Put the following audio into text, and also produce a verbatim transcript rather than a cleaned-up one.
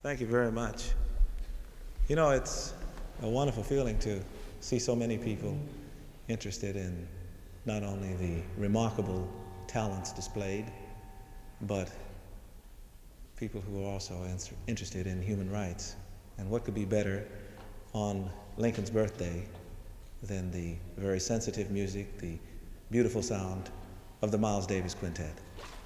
Thank you very much. You know, it's a wonderful feeling to see so many people interested in not only the remarkable talents displayed, but people who are also interested in human rights. And what could be better on Lincoln's birthday than the very sensitive music, the beautiful sound of the Miles Davis Quintet.